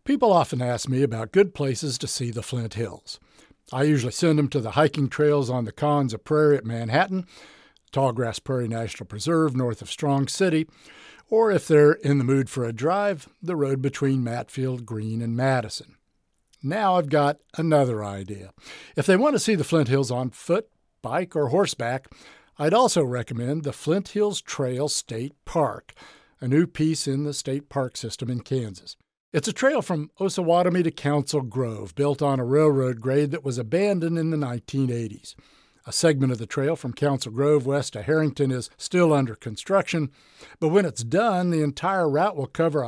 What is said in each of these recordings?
People often ask me about good places to see the Flint Hills. I usually send them to the hiking trails on the Konza Prairie at Manhattan, Tallgrass Prairie National Preserve north of Strong City, or if they're in the mood for a drive, the road between Matfield, Greene, and Madison. Now I've got another idea. If they want to see the Flint Hills on foot, bike, or horseback, I'd also recommend the Flint Hills Trail State Park, a new piece in the state park system in Kansas. It's a trail from Osawatomie to Council Grove, built on a railroad grade that was abandoned in the 1980s. A segment of the trail from Council Grove west to Harrington is still under construction, but when it's done, the entire route will cover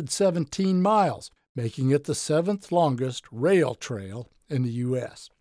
117 miles, making it the 7th longest rail trail in the U.S.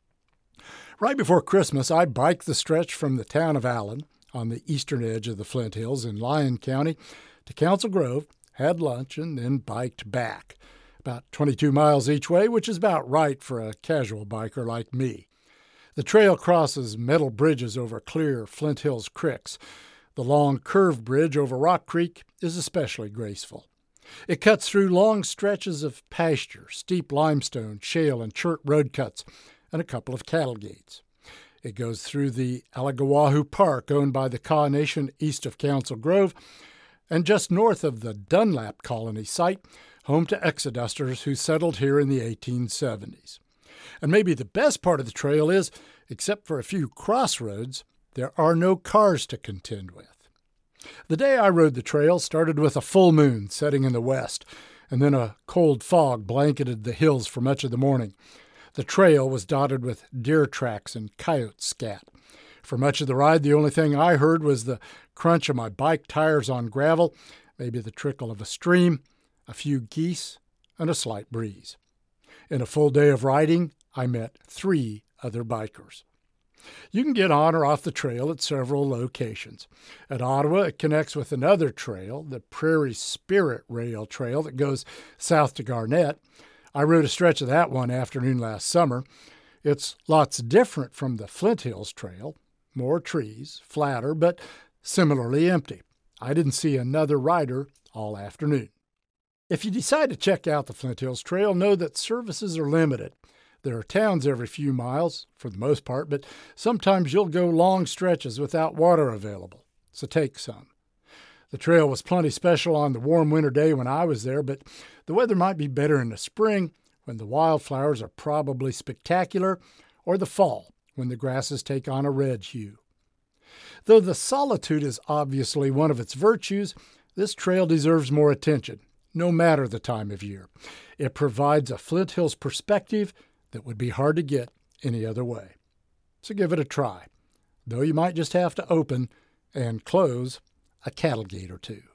Right before Christmas, I biked the stretch from the town of Allen, on the eastern edge of the Flint Hills in Lyon County, to Council Grove, had lunch, and then biked back. About 22 miles each way, which is about right for a casual biker like me. The trail crosses metal bridges over clear Flint Hills creeks. The long curved bridge over Rock Creek is especially graceful. It cuts through long stretches of pasture, steep limestone, shale, and chert road cuts, and a couple of cattle gates. It goes through the Allegawahu Park, owned by the Kaw Nation east of Council Grove, and just north of the Dunlap Colony site, home to exodusters who settled here in the 1870s. And maybe the best part of the trail is, except for a few crossroads, there are no cars to contend with. The day I rode the trail started with a full moon setting in the west, and then a cold fog blanketed the hills for much of the morning. The trail was dotted with deer tracks and coyote scat. For much of the ride, the only thing I heard was the crunch of my bike tires on gravel, maybe the trickle of a stream, a few geese, and a slight breeze. In a full day of riding, I met 3 other bikers. You can get on or off the trail at several locations. At Ottawa, it connects with another trail, the Prairie Spirit Rail Trail that goes south to Garnett. I rode a stretch of that one afternoon last summer. It's lots different from the Flint Hills Trail. More trees, flatter, but similarly empty. I didn't see another rider all afternoon. If you decide to check out the Flint Hills Trail, know that services are limited. There are towns every few miles, for the most part, but sometimes you'll go long stretches without water available, so take some. The trail was plenty special on the warm winter day when I was there, but the weather might be better in the spring, when the wildflowers are probably spectacular, or the fall, when the grasses take on a red hue. Though the solitude is obviously one of its virtues, this trail deserves more attention, no matter the time of year. It provides a Flint Hills perspective that would be hard to get any other way. So give it a try, though you might just have to open and close a cattle gate or two.